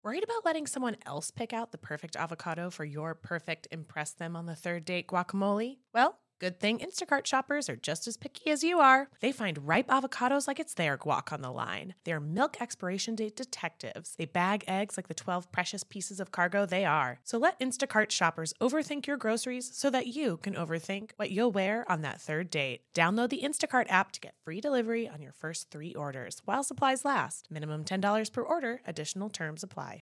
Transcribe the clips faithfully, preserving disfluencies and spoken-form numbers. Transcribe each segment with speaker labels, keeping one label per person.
Speaker 1: Worried about letting someone else pick out the perfect avocado for your perfect impress them on the third date guacamole? Well, good thing Instacart shoppers are just as picky as you are. They find ripe avocados like it's their guac on the line. They're milk expiration date detectives. They bag eggs like the twelve precious pieces of cargo they are. So let Instacart shoppers overthink your groceries so that you can overthink what you'll wear on that third date. Download the Instacart app to get free delivery on your first three orders while supplies last. Minimum ten dollars per order. Additional terms apply.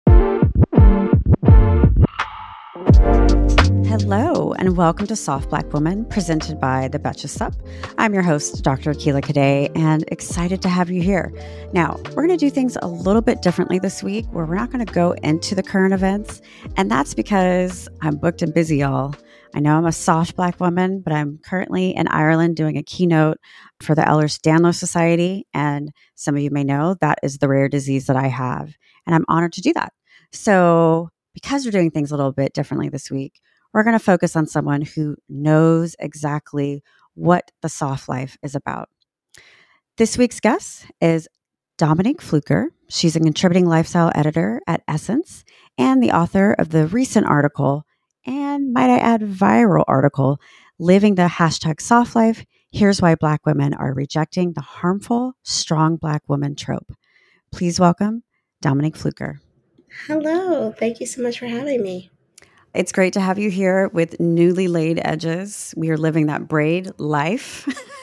Speaker 2: Hello, and welcome to Soft Black Woman, presented by The Betches Sup. I'm your host, Doctor Akilah Cadet, and excited to have you here. Now, we're going to do things a little bit differently this week, where we're not going to go into the current events, and that's because I'm booked and busy, y'all. I know I'm a soft Black woman, but I'm currently in Ireland doing a keynote for the Ehlers-Danlos Society, and some of you may know that is the rare disease that I have, and I'm honored to do that. So because we're doing things a little bit differently this week, we're going to focus on someone who knows exactly what the soft life is about. This week's guest is Dominique Fluker. She's a contributing lifestyle editor at Essence and the author of the recent article, and might I add, viral article, Living the Hashtag Soft Life. Here's why Black women are rejecting the harmful strong Black woman trope. Please welcome Dominique Fluker.
Speaker 3: Hello. Thank you so much for having me.
Speaker 2: It's great to have you here with newly laid edges. We are living that braid life.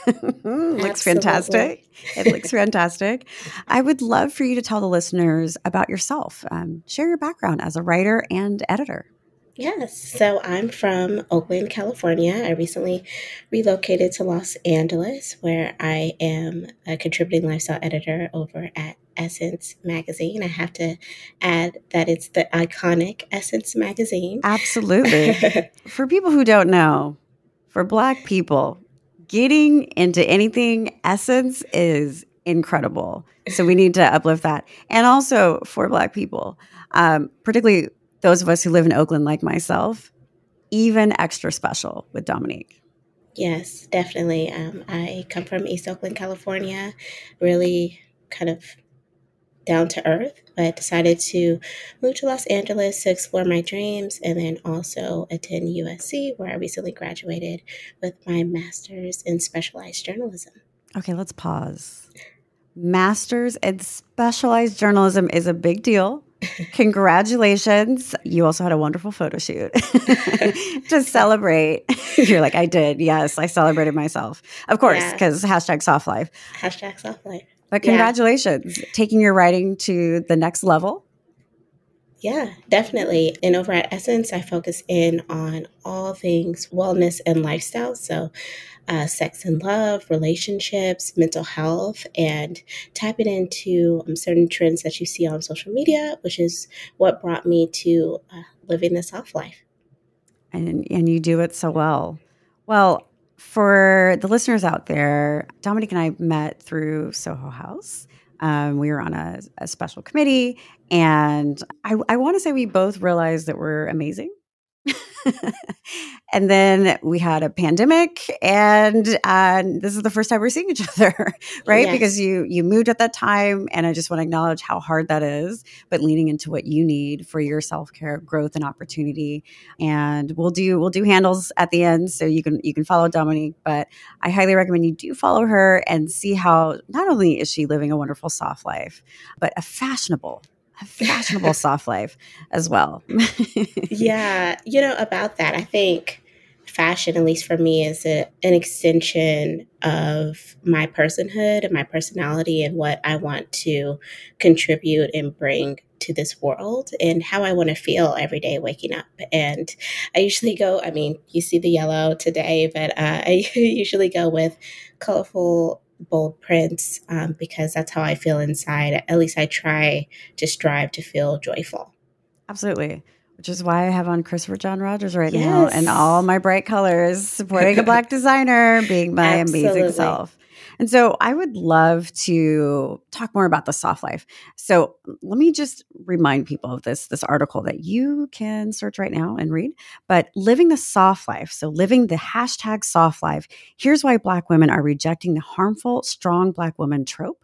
Speaker 2: Looks fantastic. It looks fantastic. I would love for you to tell the listeners about yourself. Um, share your background as a writer and editor.
Speaker 3: Yes. So I'm from Oakland, California. I recently relocated to Los Angeles, where I am a contributing lifestyle editor over at Essence Magazine. I have to add that it's the iconic Essence Magazine.
Speaker 2: Absolutely. For people who don't know, for Black people, getting into anything Essence is incredible. So we need to uplift that. And also for Black people, um, particularly those of us who live in Oakland like myself, even extra special with Dominique.
Speaker 3: Yes, definitely. Um, I come from East Oakland, California, really kind of down to earth, but decided to move to Los Angeles to explore my dreams and then also attend U S C, where I recently graduated with my master's in specialized journalism.
Speaker 2: Okay, let's pause. Master's in specialized journalism is a big deal. Congratulations. You also had a wonderful photo shoot to celebrate. You're like, I did. Yes, I celebrated myself. Of course, because yeah. hashtag soft life.
Speaker 3: Hashtag soft life.
Speaker 2: But congratulations, yeah. taking your writing to the next level.
Speaker 3: Yeah, definitely. And over at Essence, I focus in on all things wellness and lifestyle. So uh, sex and love, relationships, mental health, and tapping into um, certain trends that you see on social media, which is what brought me to uh, living the soft life.
Speaker 2: And, and you do it so well. Well, for the listeners out there, Dominique and I met through Soho House. Um, we were on a, a special committee, and I, I want to say we both realized that we're amazing. And then we had a pandemic, and uh, this is the first time we're seeing each other, right? Yes. Because you you moved at that time, and I just want to acknowledge how hard that is, but leaning into what you need for your self-care, growth, and opportunity. And we'll do we'll do handles at the end, so you can you can follow Dominique, but I highly recommend you do follow her and see how not only is she living a wonderful soft life, but a fashionable a fashionable soft life as well.
Speaker 3: Yeah. You know, about that, I think fashion, at least for me, is a, an extension of my personhood and my personality and what I want to contribute and bring to this world and how I want to feel every day waking up. And I usually go, I mean, you see the yellow today, but uh, I usually go with colorful, bold prints um, because that's how I feel inside. At least I try to strive to feel joyful.
Speaker 2: Absolutely. Which is why I have on Christopher John Rogers right
Speaker 3: yes.
Speaker 2: now and all my bright colors, supporting a Black designer, being my
Speaker 3: Absolutely.
Speaker 2: amazing self. And so I would love to talk more about the soft life. So let me just remind people of this, this article that you can search right now and read. But living the soft life, so living the hashtag soft life, here's why Black women are rejecting the harmful strong Black woman trope.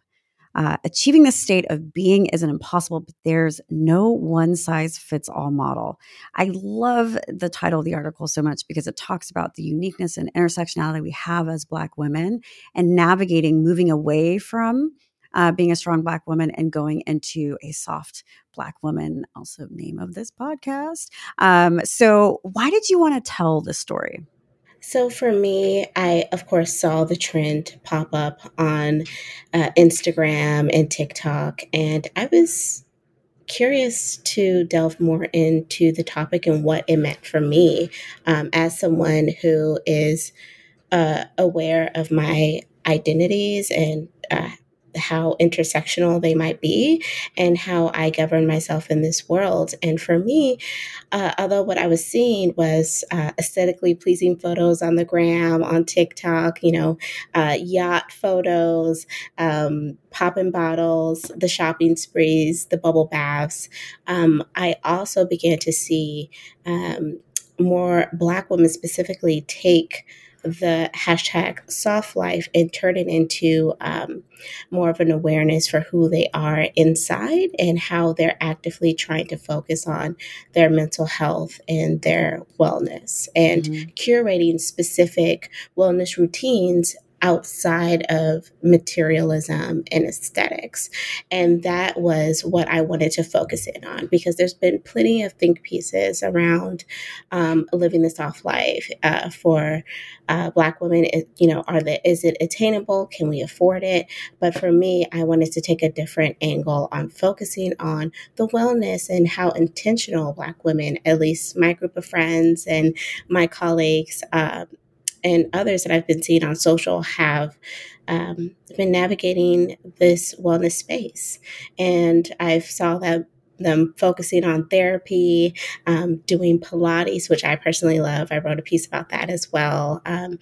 Speaker 2: Uh, achieving this state of being isn't impossible, but there's no one size fits all model. I love the title of the article so much because it talks about the uniqueness and intersectionality we have as Black women and navigating moving away from uh, being a strong Black woman and going into a soft Black woman, also name of this podcast. Um, so why did you want to tell this story?
Speaker 3: So for me, I, of course, saw the trend pop up on uh, Instagram and TikTok, and I was curious to delve more into the topic and what it meant for me um, as someone who is uh, aware of my identities and uh, how intersectional they might be and how I govern myself in this world. And for me, uh, although what I was seeing was uh, aesthetically pleasing photos on the gram, on TikTok, you know, uh, yacht photos, um, popping bottles, the shopping sprees, the bubble baths, um, I also began to see um, more Black women specifically take the hashtag soft life and turn it into um, more of an awareness for who they are inside and how they're actively trying to focus on their mental health and their wellness and mm-hmm. curating specific wellness routines outside of materialism and aesthetics. And that was what I wanted to focus in on because there's been plenty of think pieces around um, living the soft life uh, for uh, Black women. It, you know, are the, is it attainable? Can we afford it? But for me, I wanted to take a different angle on focusing on the wellness and how intentional Black women, at least my group of friends and my colleagues, uh, and others that I've been seeing on social have um, been navigating this wellness space. And I've saw that them focusing on therapy, um, doing Pilates, which I personally love. I wrote a piece about that as well. Um,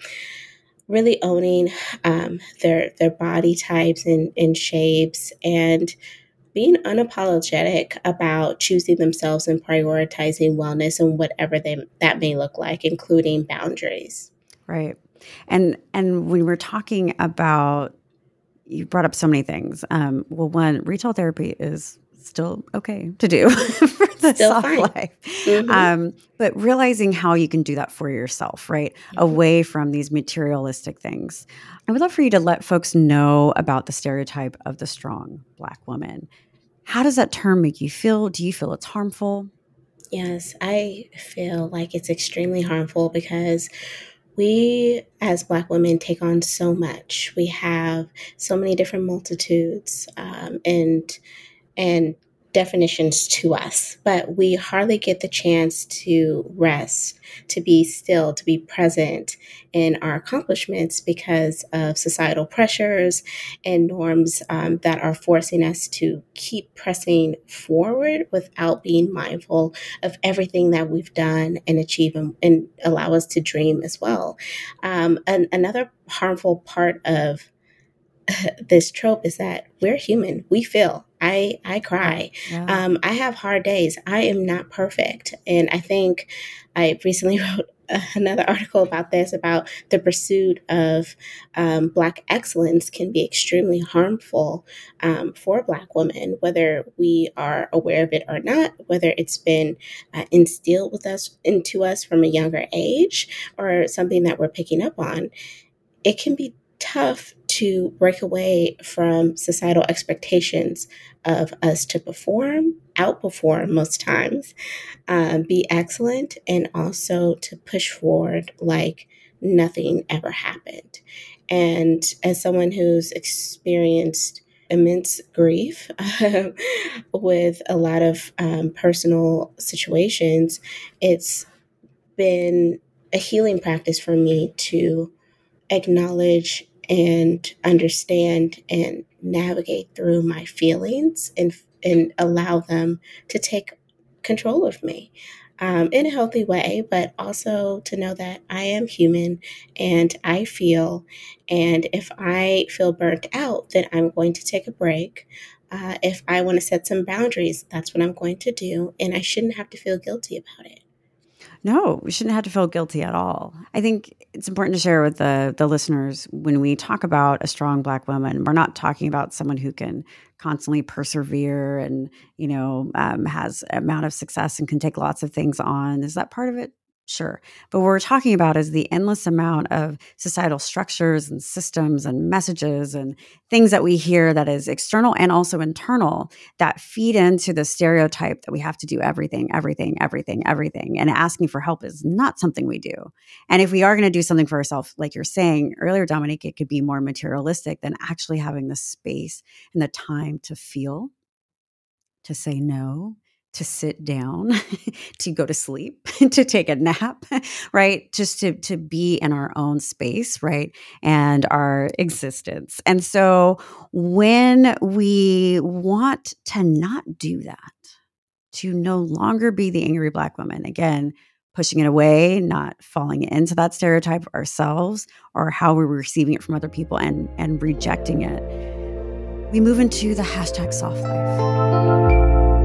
Speaker 3: really owning um, their their body types and, and shapes and being unapologetic about choosing themselves and prioritizing wellness and whatever they, that may look like, including boundaries.
Speaker 2: Right. And and when we're talking about, you brought up so many things. Um, well, one, retail therapy is still okay to do for the
Speaker 3: still
Speaker 2: soft
Speaker 3: fine.
Speaker 2: life.
Speaker 3: Mm-hmm.
Speaker 2: Um, but realizing how you can do that for yourself, right? Mm-hmm. Away from these materialistic things. I would love for you to let folks know about the stereotype of the strong Black woman. How does that term make you feel? Do you feel it's harmful?
Speaker 3: Yes, I feel like it's extremely harmful because we as Black women take on so much. We have so many different multitudes um, and and definitions to us, but we hardly get the chance to rest, to be still, to be present in our accomplishments because of societal pressures and norms um, that are forcing us to keep pressing forward without being mindful of everything that we've done and achieved and, and allow us to dream as well. Um, and another harmful part of this trope is that we're human. We feel. I I cry.
Speaker 2: Yeah.
Speaker 3: Um, I have hard days. I am not perfect. And I think I recently wrote another article about this, about the pursuit of um, Black excellence can be extremely harmful um, for Black women, whether we are aware of it or not, whether it's been uh, instilled with us into us from a younger age or something that we're picking up on. It can be tough to break away from societal expectations of us to perform, outperform most times, um, be excellent, and also to push forward like nothing ever happened. And as someone who's experienced immense grief um, with a lot of um, personal situations, it's been a healing practice for me to acknowledge and understand and navigate through my feelings and and allow them to take control of me um, in a healthy way, but also to know that I am human and I feel. And if I feel burnt out, then I'm going to take a break. Uh, if I want to set some boundaries, that's what I'm going to do. And I shouldn't have to feel guilty about it.
Speaker 2: No, we shouldn't have to feel guilty at all. I think it's important to share with the the listeners when we talk about a strong Black woman, we're not talking about someone who can constantly persevere and, you know, um, has amount of success and can take lots of things on. Is that part of it? Sure. But what we're talking about is the endless amount of societal structures and systems and messages and things that we hear that is external and also internal that feed into the stereotype that we have to do everything, everything, everything, everything. And asking for help is not something we do. And if we are going to do something for ourselves, like you're saying earlier, Dominique, it could be more materialistic than actually having the space and the time to feel, to say no, to sit down, to go to sleep, to take a nap, right? Just to to be in our own space, right? And our existence. And so when we want to not do that, to no longer be the angry Black woman, again, pushing it away, not falling into that stereotype ourselves or how we're receiving it from other people and, and rejecting it, we move into the hashtag soft life.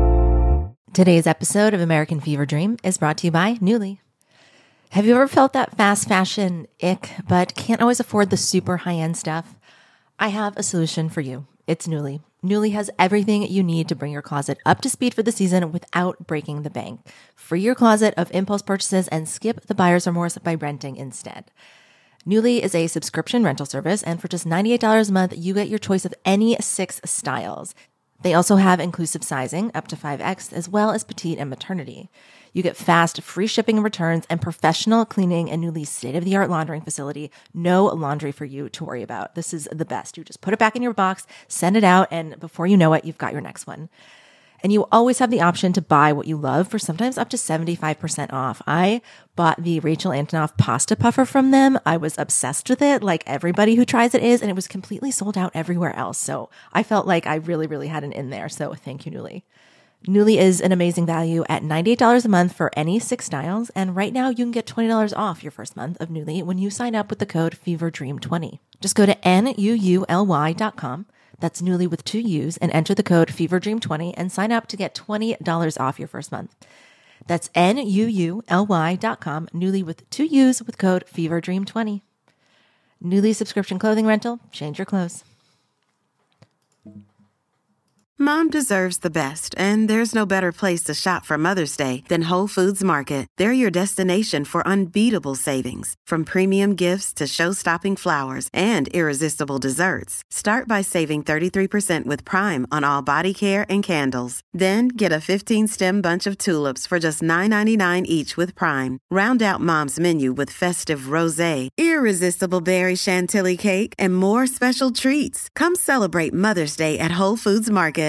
Speaker 4: Today's episode of American Fever Dream is brought to you by Nuuly. Have you ever felt that fast fashion ick, but can't always afford the super high-end stuff? I have a solution for you. It's Nuuly. Nuuly has everything you need to bring your closet up to speed for the season without breaking the bank. Free your closet of impulse purchases and skip the buyer's remorse by renting instead. Nuuly is a subscription rental service, and for just ninety-eight dollars a month, you get your choice of any six styles. They also have inclusive sizing, up to five X, as well as petite and maternity. You get fast, free shipping and returns, and professional cleaning and Nuuly's state-of-the-art laundering facility. No laundry for you to worry about. This is the best. You just put it back in your box, send it out, and before you know it, you've got your next one. And you always have the option to buy what you love for sometimes up to seventy-five percent off. I bought the Rachel Antonoff pasta puffer from them. I was obsessed with it, like everybody who tries it is, and it was completely sold out everywhere else. So I felt like I really, really had an in there. So thank you, Nuuly. Nuuly is an amazing value at ninety-eight dollars a month for any six styles. And right now you can get twenty dollars off your first month of Nuuly when you sign up with the code fever dream twenty. Just go to N U U L Y dot com. That's Nuuly with two U's, and enter the code fever dream twenty and sign up to get twenty dollars off your first month. That's N U U L Y dot com, Nuuly with two U's with code fever dream twenty. Nuuly subscription clothing rental, change your clothes.
Speaker 5: Mom deserves the best, and there's no better place to shop for Mother's Day than Whole Foods Market. They're your destination for unbeatable savings, from premium gifts to show-stopping flowers and irresistible desserts. Start by saving thirty-three percent with Prime on all body care and candles. Then get a fifteen-stem bunch of tulips for just nine ninety-nine each with Prime. Round out Mom's menu with festive rosé, irresistible berry chantilly cake, and more special treats. Come celebrate Mother's Day at Whole Foods Market.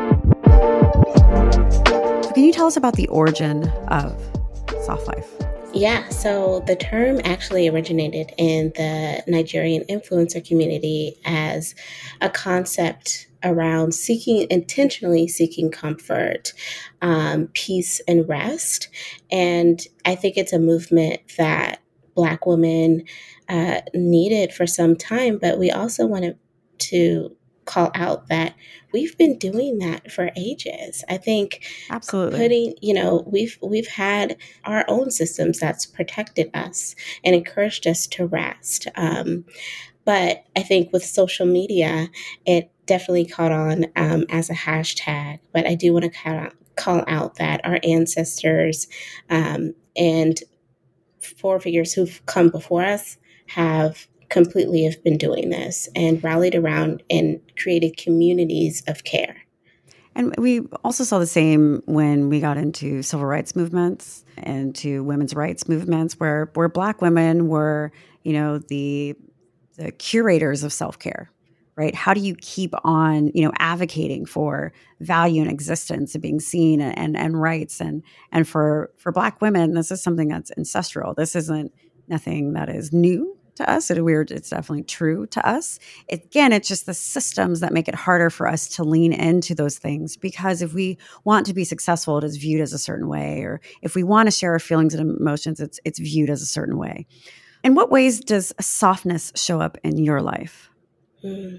Speaker 2: Can you tell us about the origin of soft life?
Speaker 3: Yeah, so the term actually originated in the Nigerian influencer community as a concept around seeking, intentionally seeking comfort, um, peace, and rest. And I think it's a movement that Black women uh, needed for some time, but we also wanted to call out that we've been doing that for ages. I think
Speaker 2: absolutely
Speaker 3: putting, you know, we've we've had our own systems that's protected us and encouraged us to rest. Um, but I think with social media, it definitely caught on um, as a hashtag. But I do want to call out, call out that our ancestors um, and forefigures who've come before us have completely have been doing this and rallied around and created communities of care.
Speaker 2: And we also saw the same when we got into civil rights movements and to women's rights movements, where where Black women were, you know, the the curators of self-care, right? How do you keep on, you know, advocating for value and existence and being seen and and, and rights and and for for Black women, this is something that's ancestral. This isn't nothing that is new to us. It's weird. It's definitely true to us. It, again, it's just the systems that make it harder for us to lean into those things, because if we want to be successful, it is viewed as a certain way, or if we want to share our feelings and emotions, it's it's viewed as a certain way. In what ways does softness show up in your life?
Speaker 3: Mm.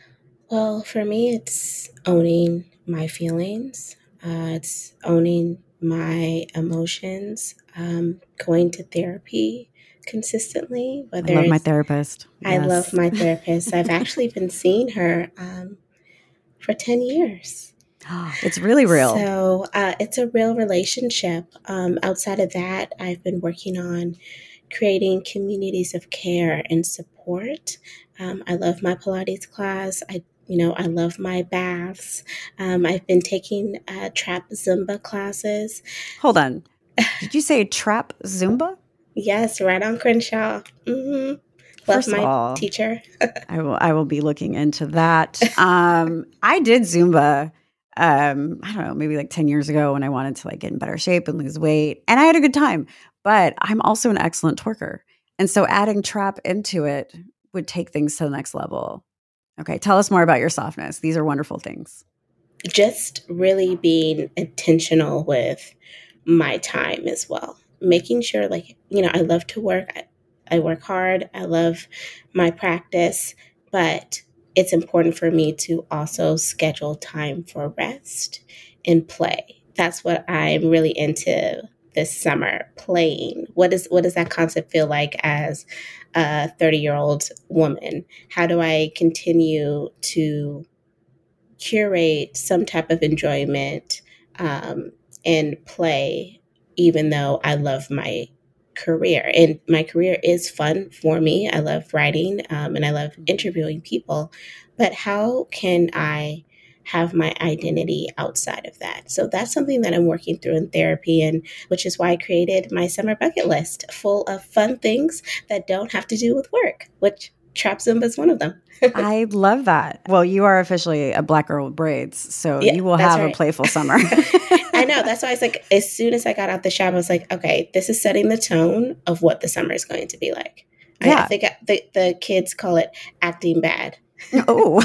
Speaker 3: Well, for me, it's owning my feelings. Uh, it's owning my emotions, um, going to therapy consistently,
Speaker 2: I
Speaker 3: whether
Speaker 2: love my
Speaker 3: it's,
Speaker 2: therapist.
Speaker 3: I
Speaker 2: Yes.
Speaker 3: love my therapist. I've actually been seeing her um, for ten years.
Speaker 2: It's really real.
Speaker 3: So uh, it's a real relationship. Um, outside of that, I've been working on creating communities of care and support. Um, I love my Pilates class. I, you know, I love my baths. Um, I've been taking uh, trap Zumba classes.
Speaker 2: Hold on. Did you say trap Zumba?
Speaker 3: Yes, right on Crenshaw. Mm-hmm. Love
Speaker 2: First
Speaker 3: my
Speaker 2: of all,
Speaker 3: teacher.
Speaker 2: I will I will be looking into that. Um, I did Zumba. Um, I don't know, maybe like ten years ago when I wanted to like get in better shape and lose weight, and I had a good time. But I'm also an excellent twerker, and so adding trap into it would take things to the next level. Okay, tell us more about your softness. These are wonderful things.
Speaker 3: Just really being intentional with my time as well. Making sure, like, you know, I love to work. I, I work hard. I love my practice, but it's important for me to also schedule time for rest and play. That's what I'm really into this summer, playing. What is what does that concept feel like as a thirty-year-old woman? How do I continue to curate some type of enjoyment um, and play, even though I love my career? And my career is fun for me. I love writing um, and I love interviewing people. But how can I have my identity outside of that? So that's something that I'm working through in therapy, and which is why I created my summer bucket list full of fun things that don't have to do with work, which Trap Zumba is one of them.
Speaker 2: I love that. Well, you are officially a black girl with braids, so
Speaker 3: Yeah,
Speaker 2: you will
Speaker 3: that's
Speaker 2: have
Speaker 3: right.
Speaker 2: a playful summer.
Speaker 3: I know. That's why I was like, as soon as I got out the shop, I was like, okay, this is setting the tone of what the summer is going to be like. I,
Speaker 2: Yeah.
Speaker 3: I think I, the, the kids call it acting bad.
Speaker 2: Oh,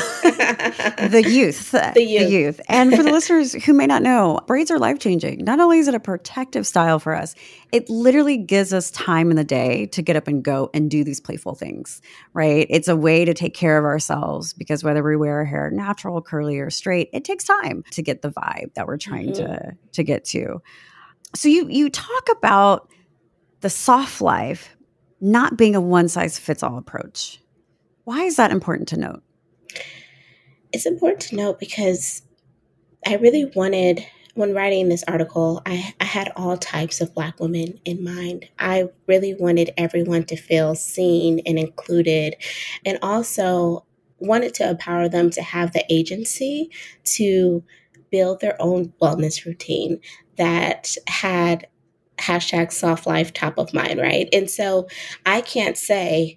Speaker 2: the youth,
Speaker 3: The
Speaker 2: the
Speaker 3: youth.
Speaker 2: youth. And for the listeners who may not know, braids are life-changing. Not only is it a protective style for us, it literally gives us time in the day to get up and go and do these playful things, right? It's a way to take care of ourselves because whether we wear our hair natural, curly, or straight, it takes time to get the vibe that we're trying
Speaker 3: Mhm.
Speaker 2: to, to get to. So you you talk about the soft life not being a one-size-fits-all approach. Why is that important to note?
Speaker 3: It's important to note because I really wanted, when writing this article, I, I had all types of Black women in mind. I really wanted everyone to feel seen and included, and also wanted to empower them to have the agency to build their own wellness routine that had hashtag soft life top of mind, right? And so I can't say,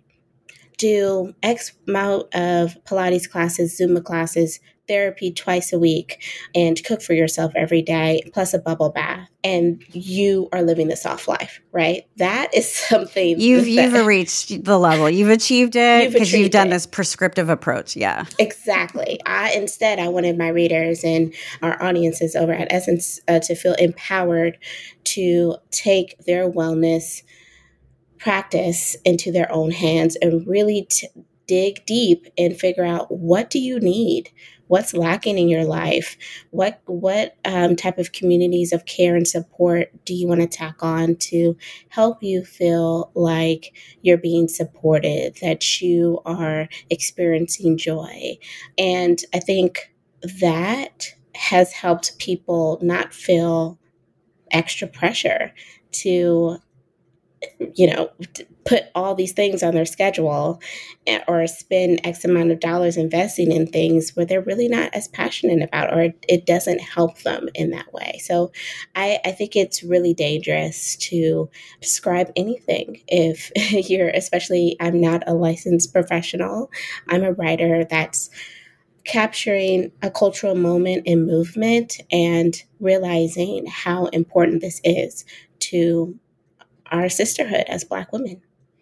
Speaker 3: do X amount of Pilates classes, Zumba classes, therapy twice a week, and cook for yourself every day, plus a bubble bath, and you are living the soft life, right? That is something
Speaker 2: You've
Speaker 3: that
Speaker 2: you've reached the level. You've achieved it
Speaker 3: You've
Speaker 2: because you've
Speaker 3: achieved
Speaker 2: done
Speaker 3: it.
Speaker 2: this prescriptive approach. Yeah.
Speaker 3: Exactly. I instead I wanted my readers and our audiences over at Essence uh, to feel empowered to take their wellness practice into their own hands and really t- dig deep and figure out, what do you need, what's lacking in your life, what what um, type of communities of care and support do you want to tack on to help you feel like you're being supported, that you are experiencing joy. And I think that has helped people not feel extra pressure to, you know, put all these things on their schedule or spend X amount of dollars investing in things where they're really not as passionate about, or it doesn't help them in that way. So I, I think it's really dangerous to prescribe anything if you're, especially, I'm not a licensed professional. I'm a writer that's capturing a cultural moment and movement and realizing how important this is to our sisterhood as Black women.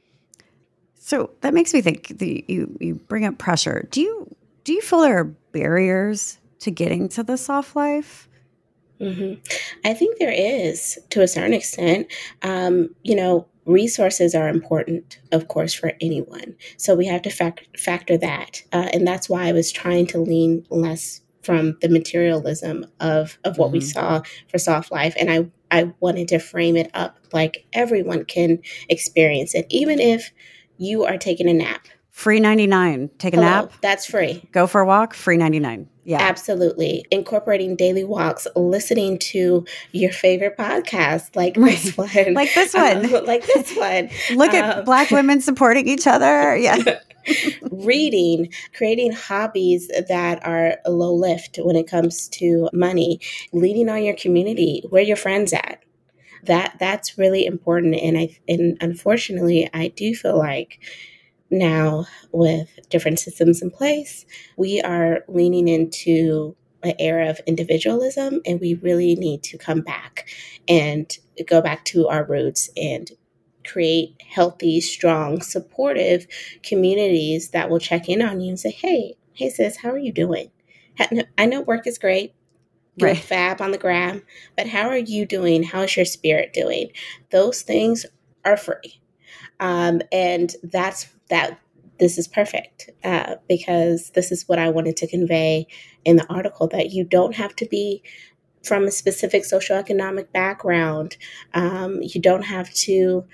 Speaker 2: So that makes me think. The, you you bring up pressure. Do you do you feel there are barriers to getting to the soft life?
Speaker 3: Mm-hmm. I think there is, to a certain extent. Um, you know, resources are important, of course, for anyone. So we have to fac- factor that, uh, and that's why I was trying to lean less from the materialism of of what we
Speaker 2: Mhm.
Speaker 3: saw for soft life, and I I wanted to frame it up like everyone can experience it, even if you are taking a nap.
Speaker 2: Free ninety-nine. Take a
Speaker 3: Hello,
Speaker 2: nap.
Speaker 3: That's free.
Speaker 2: Go for a walk. Free ninety-nine. Yeah.
Speaker 3: Absolutely. Incorporating daily walks, listening to your favorite podcast like this one.
Speaker 2: Like this one.
Speaker 3: Um, like this one.
Speaker 2: Look at
Speaker 3: Um,
Speaker 2: Black women supporting each other. Yeah.
Speaker 3: Reading, creating hobbies that are low lift when it comes to money, leading on your community, where your friends at. That that's really important. And I and unfortunately, I do feel like now, with different systems in place, we are leaning into an era of individualism, and we really need to come back and go back to our roots and create healthy, strong, supportive communities that will check in on you and say, hey, hey, sis, how are you doing? I know work is great. You look
Speaker 2: Right.
Speaker 3: fab on the gram, but how are you doing? How's your spirit doing? Those things are free. Um, and that's that. This is perfect uh, because this is what I wanted to convey in the article, that you don't have to be from a specific socioeconomic background. Um, you don't have to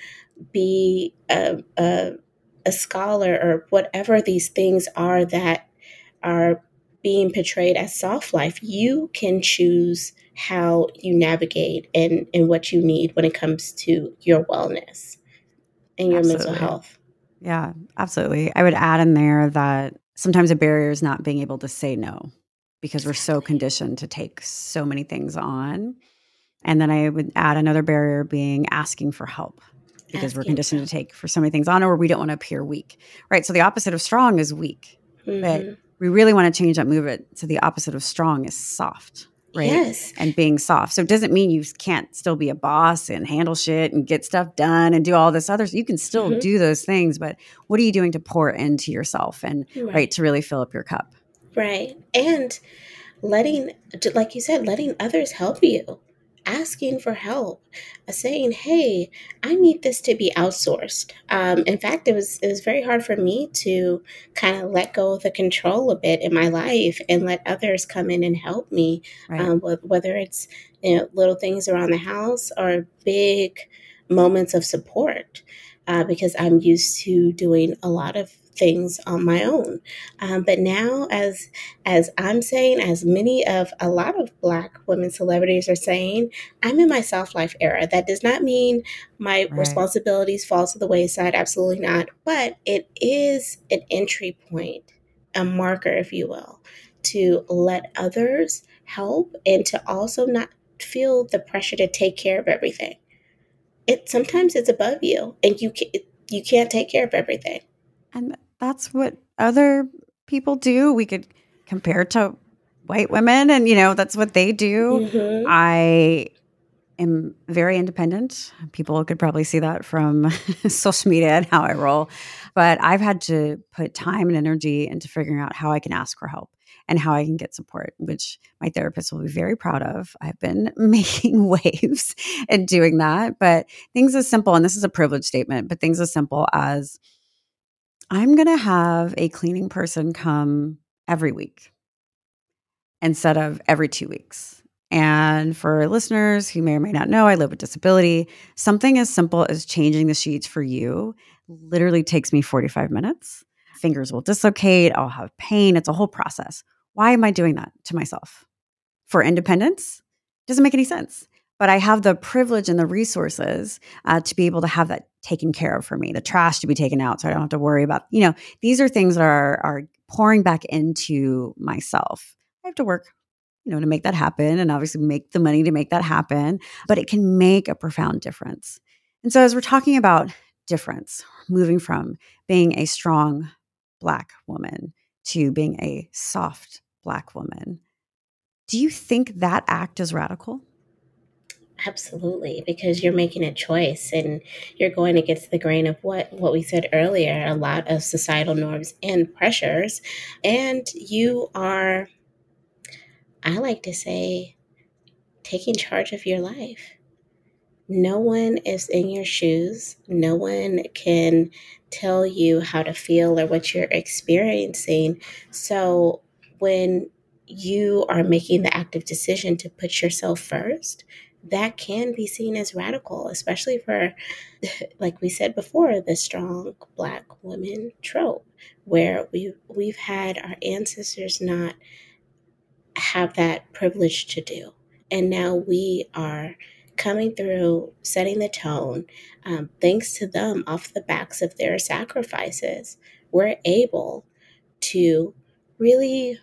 Speaker 3: be a, a, a scholar or whatever these things are that are being portrayed as soft life. You can choose how you navigate and, and what you need when it comes to your wellness and your
Speaker 2: Absolutely.
Speaker 3: mental health.
Speaker 2: Yeah, absolutely. I would add in there that sometimes a barrier is not being able to say no because we're so conditioned to take so many things on. And then I would add another barrier being asking for help because we're
Speaker 3: Asking
Speaker 2: conditioned
Speaker 3: for
Speaker 2: to take for so many things on, or we don't want to appear weak, right? So the opposite of strong is weak,
Speaker 3: Mhm.
Speaker 2: but we really want to change that, move it. So the opposite of strong is soft. Right.
Speaker 3: Yes.
Speaker 2: And being soft. So it doesn't mean you can't still be a boss and handle shit and get stuff done and do all this other. You can still
Speaker 3: Mhm.
Speaker 2: do those things, but what are you doing to pour into yourself and
Speaker 3: Right.
Speaker 2: right to really fill up your cup?
Speaker 3: Right. And letting, like you said, letting others help you, asking for help, uh, saying, hey, I need this to be outsourced. Um, in fact, it was it was very hard for me to kind of let go of the control a bit in my life and let others come in and help me,
Speaker 2: Right.
Speaker 3: um, with, whether it's, you know, little things around the house or big moments of support, uh, because I'm used to doing a lot of things on my own. Um, but now, as as I'm saying, as many of a lot of Black women celebrities are saying, I'm in my soft life era. That does not mean my
Speaker 2: Right.
Speaker 3: responsibilities fall to the wayside. Absolutely not. But it is an entry point, a marker, if you will, to let others help and to also not feel the pressure to take care of everything. It sometimes it's above you, and you can, you can't take care of everything.
Speaker 2: And that's what other people do. We could compare to white women, and, you know, that's what they do.
Speaker 3: Mm-hmm.
Speaker 2: I am very independent. People could probably see that from social media and how I roll. But I've had to put time and energy into figuring out how I can ask for help and how I can get support, which my therapist will be very proud of. I've been making waves and doing that. But things as simple, and this is a privilege statement, but things as simple as I'm going to have a cleaning person come every week instead of every two weeks. And for listeners who may or may not know, I live with disability. Something as simple as changing the sheets for you literally takes me forty-five minutes. Fingers will dislocate. I'll have pain. It's a whole process. Why am I doing that to myself? For independence? Doesn't make any sense. But I have the privilege and the resources uh, to be able to have that taken care of for me, the trash to be taken out so I don't have to worry about, you know, these are things that are, are pouring back into myself. I have to work, you know, to make that happen and obviously make the money to make that happen, but it can make a profound difference. And so as we're talking about difference, moving from being a strong Black woman to being a soft Black woman, do you think that act is radical?
Speaker 3: Absolutely, because you're making a choice and you're going against the grain of what, what we said earlier, a lot of societal norms and pressures. And you are, I like to say, taking charge of your life. No one is in your shoes. No one can tell you how to feel or what you're experiencing. So when you are making the active decision to put yourself first, that can be seen as radical, especially for, like we said before, the strong Black women trope, where we we've had our ancestors not have that privilege to do, and now we are coming through, setting the tone. Um, thanks to them, off the backs of their sacrifices, we're able to really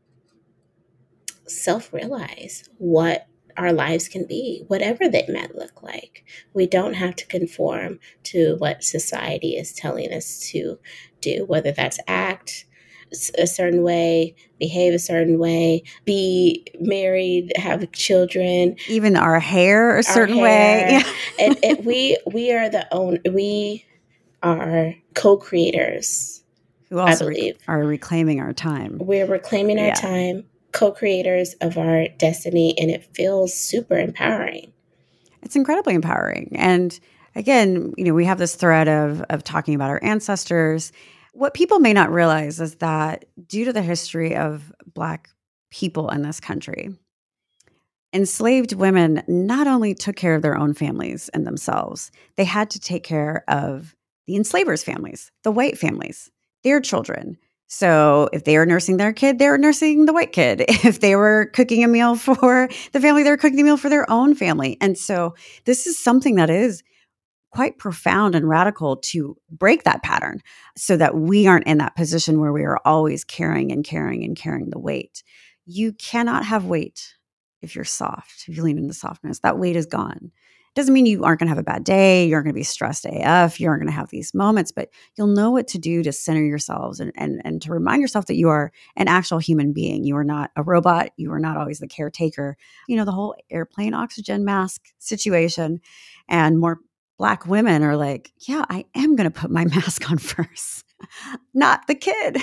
Speaker 3: self-realize what our lives can be, whatever they might look like. We don't have to conform to what society is telling us to do, whether that's act a certain way, behave a certain way, be married, have children,
Speaker 2: even our hair a certain
Speaker 3: hair.
Speaker 2: way. Yeah.
Speaker 3: and, and we we are the own we are co-creators.
Speaker 2: Who also
Speaker 3: I believe
Speaker 2: rec- are reclaiming our time.
Speaker 3: We're reclaiming our
Speaker 2: Yeah.
Speaker 3: time, co-creators of our destiny, and it feels super empowering.
Speaker 2: It's incredibly empowering. And again, you know, we have this thread of of talking about our ancestors. What people may not realize is that due to the history of Black people in this country, enslaved women not only took care of their own families and themselves, they had to take care of the enslavers' families, the white families, their children. So if they were nursing their kid, they were nursing the white kid. If they were cooking a meal for the family, they were cooking a meal for their own family. And so this is something that is quite profound and radical to break that pattern so that we aren't in that position where we are always carrying and carrying and carrying the weight. You cannot have weight if you're soft, if you lean into softness. That weight is gone. Doesn't mean you aren't going to have a bad day. You aren't going to be stressed A F. You aren't going to have these moments, but you'll know what to do to center yourselves and, and, and to remind yourself that you are an actual human being. You are not a robot. You are not always the caretaker. You know, the whole airplane oxygen mask situation, and more Black women are like, yeah, I am going to put my mask on first, not the kid.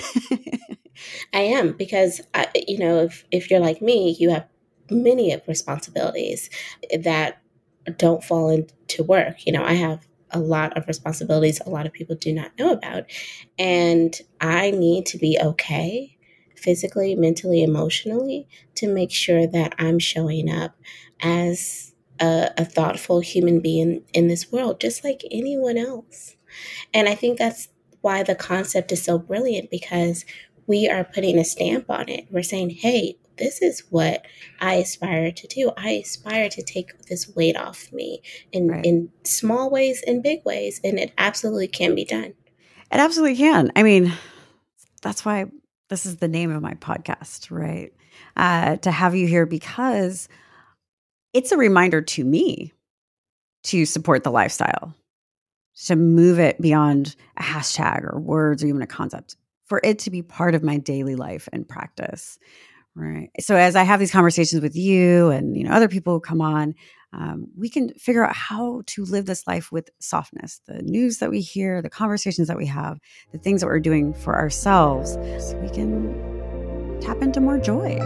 Speaker 3: I am, because, I, you know, if, if you're like me, you have many of responsibilities that don't fall into work. You know, I have a lot of responsibilities a lot of people do not know about. And I need to be okay physically, mentally, emotionally to make sure that I'm showing up as a, a thoughtful human being in this world, just like anyone else. And I think that's why the concept is so brilliant, because we are putting a stamp on it. We're saying, hey, this is what I aspire to do. I aspire to take this weight off me in,
Speaker 2: Right.
Speaker 3: in small ways and big ways. And it absolutely can be done.
Speaker 2: It absolutely can. I mean, that's why this is the name of my podcast, right? Uh, to have you here, because it's a reminder to me to support the lifestyle, to move it beyond a hashtag or words or even a concept, for it to be part of my daily life and practice. Right. So as I have these conversations with you and, you know, other people who come on, um, we can figure out how to live this life with softness. The news that we hear, the conversations that we have, the things that we're doing for ourselves, so we can tap into more joy.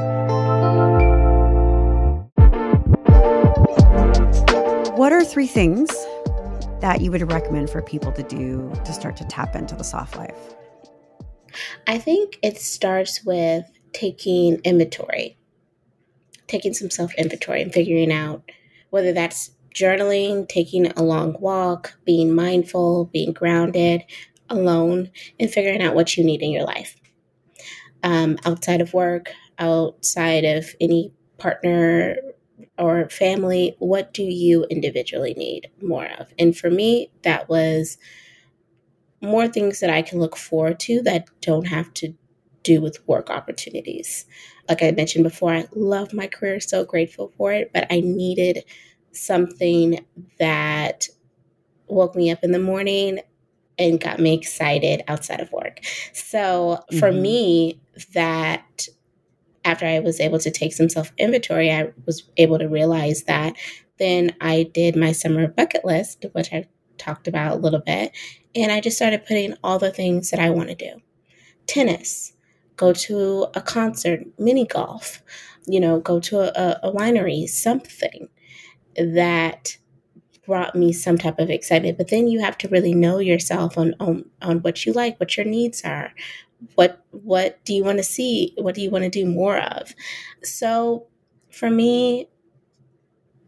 Speaker 2: What are three things that you would recommend for people to do to start to tap into the soft life?
Speaker 3: I think it starts with taking inventory, taking some self-inventory and figuring out whether that's journaling, taking a long walk, being mindful, being grounded, alone, and figuring out what you need in your life. Um, outside of work, outside of any partner or family, what do you individually need more of? And for me, that was more things that I can look forward to that don't have to do with work opportunities. Like I mentioned before, I love my career, so grateful for it, but I needed something that woke me up in the morning and got me excited outside of work. So for
Speaker 2: Mhm.
Speaker 3: me, that after I was able to take some self-inventory, I was able to realize that. Then I did my summer bucket list, which I talked about a little bit, and I just started putting all the things that I want to do. Tennis, go to a concert, mini golf, you know, go to a, a winery, something that brought me some type of excitement. But then you have to really know yourself on, on, on what you like, what your needs are. What what do you want to see? What do you want to do more of? So for me,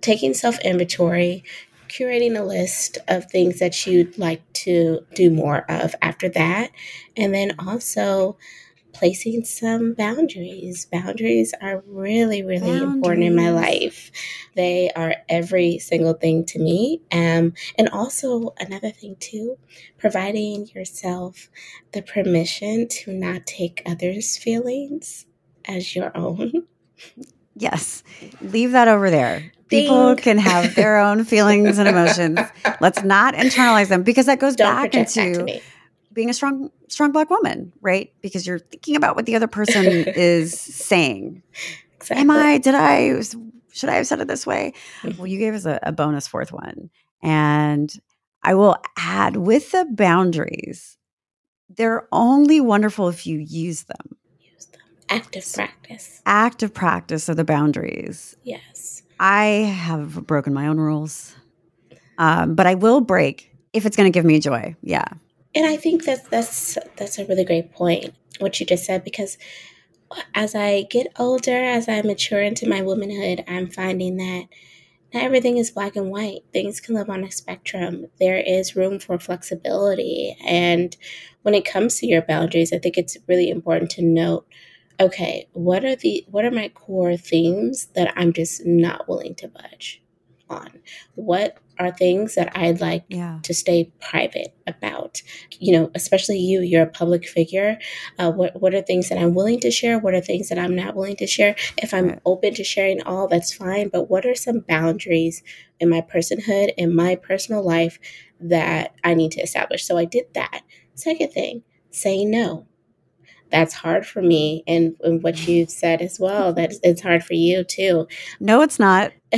Speaker 3: taking self inventory, curating a list of things that you'd like to do more of after that, and then also placing some boundaries. Boundaries are really, really important in my
Speaker 2: Boundaries.
Speaker 3: life. They are every single thing to me. Um, and also, another thing, too, providing yourself the permission to not take others' feelings as your own.
Speaker 2: Yes. Leave that over there. People
Speaker 3: Ding.
Speaker 2: can have their own feelings and emotions. Let's not internalize them, because that goes
Speaker 3: Don't
Speaker 2: back
Speaker 3: project that to
Speaker 2: into
Speaker 3: me.
Speaker 2: being a strong, strong Black woman, right? Because you're thinking about what the other person is saying.
Speaker 3: Exactly.
Speaker 2: Am I, did I, should I have said it this way?
Speaker 3: Mhm.
Speaker 2: Well, you gave us a, a bonus fourth one. And I will add, with the boundaries, they're only wonderful if you use them.
Speaker 3: Use them. Active practice.
Speaker 2: Active practice of the boundaries.
Speaker 3: Yes.
Speaker 2: I have broken my own rules, um, but I will break if it's going to give me joy. Yeah.
Speaker 3: And I think that that's that's a really great point, what you just said, because as I get older, as I mature into my womanhood, I'm finding that not everything is black and white. Things can live on a spectrum. There is room for flexibility. And when it comes to your boundaries, I think it's really important to note, okay, what are the what are my core themes that I'm just not willing to budge on? What are things that I'd like
Speaker 2: Yeah.
Speaker 3: to stay private about? You know, especially you, you're a public figure. Uh, what what are things that I'm willing to share? What are things that I'm not willing to share? If I'm
Speaker 2: Right.
Speaker 3: open to sharing all, that's fine. But what are some boundaries in my personhood, in my personal life, that I need to establish? So I did that. Second thing, saying no. That's hard for me, and, and what you've said as well, that it's hard for you too.
Speaker 2: No, it's not.
Speaker 3: No,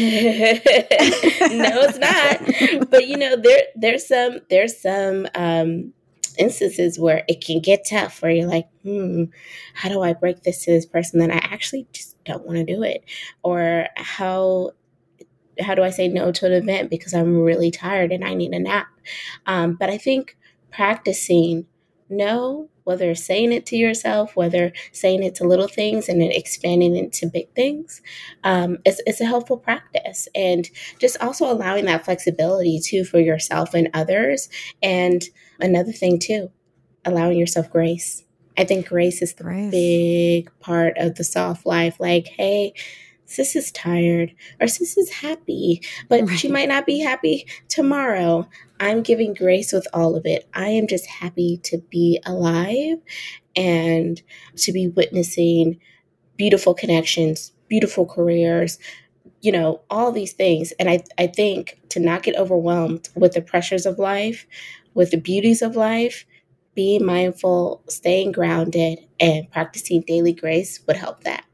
Speaker 3: it's not. But you know, there there's some there's some um, instances where it can get tough, where you're like, hmm, how do I break this to this person that I actually just don't want to do it, or how how do I say no to an event because I'm really tired and I need a nap? Um, but I think practicing no, whether saying it to yourself, whether saying it to little things and then expanding it to big things, um, it's, it's a helpful practice. And just also allowing that flexibility too for yourself and others. And another thing too, allowing yourself grace. I think grace is the
Speaker 2: Grace.
Speaker 3: big part of the soft life. Like, hey, sis is tired or sis is happy, but
Speaker 2: Right.
Speaker 3: she might not be happy tomorrow. I'm giving grace with all of it. I am just happy to be alive and to be witnessing beautiful connections, beautiful careers, you know, all these things. And I, I think to not get overwhelmed with the pressures of life, with the beauties of life, being mindful, staying grounded, and practicing daily grace would help that.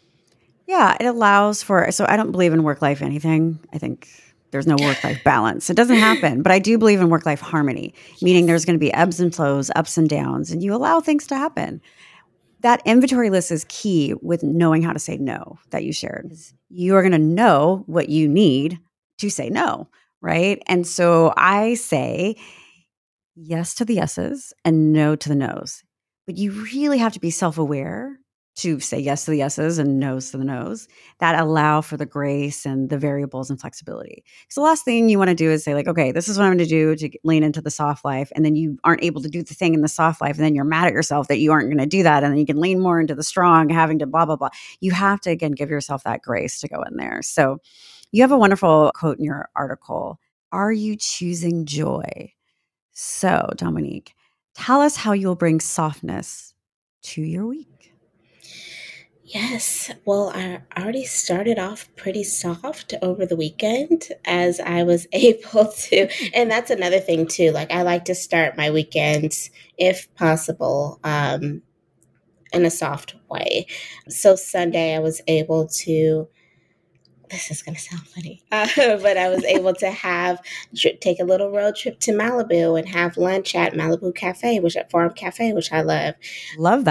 Speaker 2: Yeah, it allows for, so I don't believe in work-life anything. I think there's no work-life balance. It doesn't happen. But I do believe in work-life harmony, meaning there's going to be ebbs and flows, ups and downs, and you allow things to happen. That inventory list is key with knowing how to say no that you shared. You are going to know what you need to say no, right? And so I say yes to the yeses and no to the nos. But you really have to be self-aware to say yes to the yeses and no's to the no's that allow for the grace and the variables and flexibility. Because the last thing you want to do is say like, okay, this is what I'm going to do to lean into the soft life. And then you aren't able to do the thing in the soft life. And then you're mad at yourself that you aren't going to do that. And then you can lean more into the strong, having to blah, blah, blah. You have to, again, give yourself that grace to go in there. So you have a wonderful quote in your article. Are you choosing joy? So Dominique, tell us how you'll bring softness to your week.
Speaker 3: Yes. Well, I already started off pretty soft over the weekend as I was able to. And that's another thing too. Like I like to start my weekends, if possible, um, in a soft way. So Sunday I was able to, this is going to sound funny, uh, but I was able to have, take a little road trip to Malibu and have lunch at Malibu Cafe, which at Farm Cafe, which I love.
Speaker 2: Love that.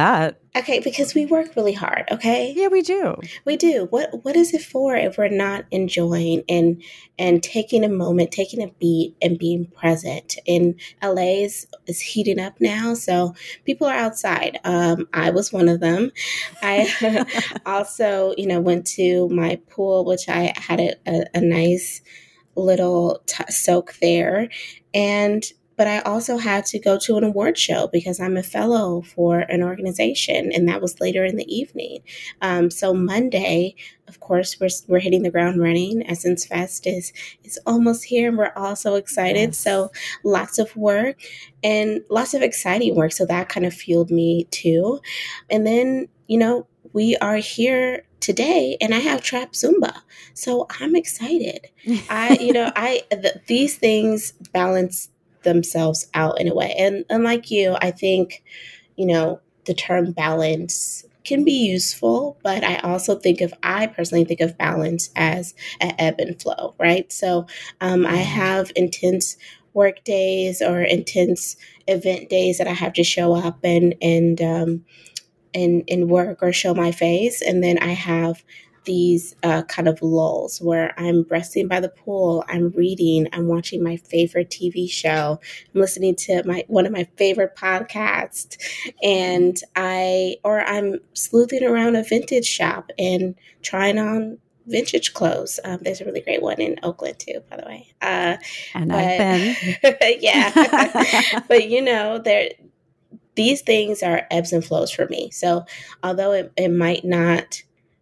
Speaker 3: Okay, because we work really hard, okay?
Speaker 2: Yeah, we do.
Speaker 3: We do. What what is it for if we're not enjoying and and taking a moment, taking a beat and being present? And L A is, is heating up now, so people are outside. Um, I was one of them. I also, you know, went to my pool, which I had a, a, a nice little t- soak there. And but I also had to go to an award show because I'm a fellow for an organization, and that was later in the evening. Um, so Monday, of course, we're we're hitting the ground running. Essence Fest is is almost here, and we're all so excited.
Speaker 2: Yes.
Speaker 3: So lots of work and lots of exciting work. So that kind of fueled me too. And then, you know, we are here today, and I have Trap Zumba, so I'm excited. I, you know, I th- these things balance themselves out in a way. And unlike you, I think, you know, the term balance can be useful, but I also think of, I personally think of balance as an ebb and flow, right? So um, I have intense work days or intense event days that I have to show up and, and, um, and, and work or show my face. And then I have these uh, kind of lulls where I'm resting by the pool, I'm reading, I'm watching my favorite T V show, I'm listening to my one of my favorite podcasts, and I or I'm sleuthing around a vintage shop and trying on vintage clothes. Um, there's a really great one in Oakland too, by the way. Uh,
Speaker 2: and
Speaker 3: but,
Speaker 2: I've been.
Speaker 3: yeah, but you know, there these things are ebbs and flows for me. So although it, it might not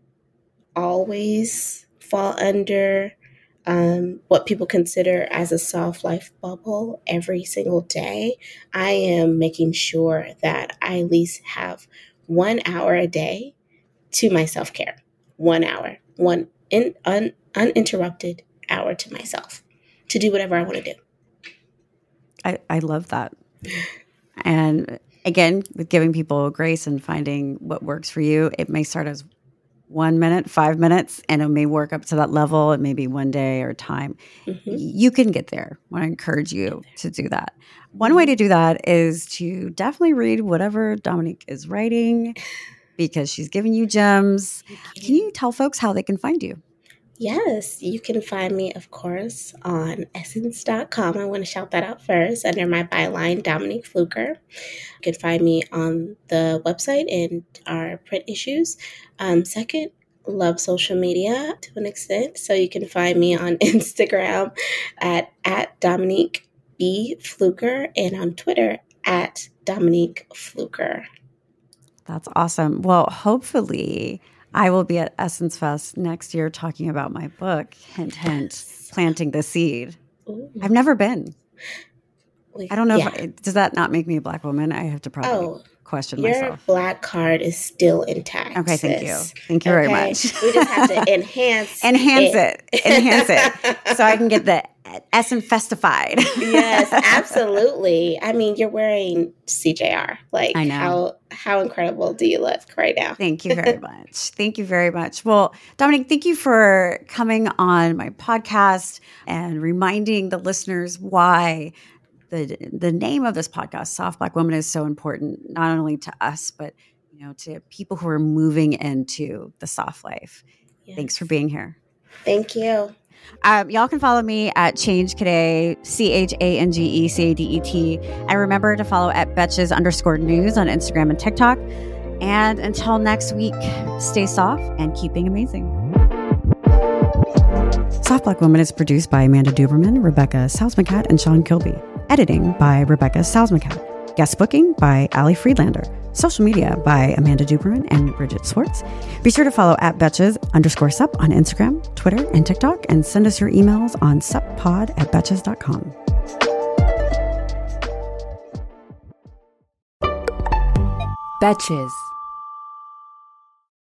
Speaker 3: always fall under um, what people consider as a soft life bubble every single day, I am making sure that I at least have one hour a day to my self-care. One hour, one in, un, uninterrupted hour to myself to do whatever I want to do.
Speaker 2: I, I love that. And again, with giving people grace and finding what works for you, it may start as one minute, five minutes, and it may work up to that level. It may be one day or time. Mm-hmm. You can get there. I want to encourage you to do that. One mm-hmm. way to do that is to definitely read whatever Dominique is writing because she's giving you gems. Can you tell folks how they can find you?
Speaker 3: Yes, you can find me, of course, on essence dot com. I want to shout that out first under my byline, Dominique Fluker. You can find me on the website and our print issues. Um, second, love social media to an extent. So you can find me on Instagram at, at Dominique B. Fluker and on Twitter at Dominique Fluker.
Speaker 2: That's awesome. Well, hopefully I will be at Essence Fest next year talking about my book, hint, hint, planting the seed. Ooh. I've never been. I don't know. Yeah. If I, does that not make me a Black woman? I have to probably oh, question
Speaker 3: your
Speaker 2: myself.
Speaker 3: Your Black card is still intact.
Speaker 2: Okay, thank
Speaker 3: sis.
Speaker 2: you. Thank you
Speaker 3: okay?
Speaker 2: very much.
Speaker 3: We just have to enhance
Speaker 2: Enhance
Speaker 3: it.
Speaker 2: it. Enhance it. So I can get the Essence Festified.
Speaker 3: Yes, absolutely. I mean, you're wearing C J R. Like,
Speaker 2: I know.
Speaker 3: How, how incredible do you look right now?
Speaker 2: Thank you very much. Thank you very much. Well, Dominique, thank you for coming on my podcast and reminding the listeners why the the name of this podcast, Soft Black Woman, is so important, not only to us, but you know, to people who are moving into the soft life. Yes. Thanks for being here.
Speaker 3: Thank you.
Speaker 2: Um, y'all can follow me at Change Cadet, C H A N G E C A D E T. And remember to follow at Betches underscore news on Instagram and TikTok. And until next week, stay soft and keep being amazing. Soft Black Woman is produced by Amanda Duberman, Rebecca Salzmacat, and Sean Kilby. Editing by Rebecca Salzmacat. Guest booking by Ali Friedlander. Social media by Amanda Duberman and Bridget Swartz. Be sure to follow at Betches underscore sup on Instagram, Twitter, and TikTok, and send us your emails on suppod at betches dot com.
Speaker 6: Betches.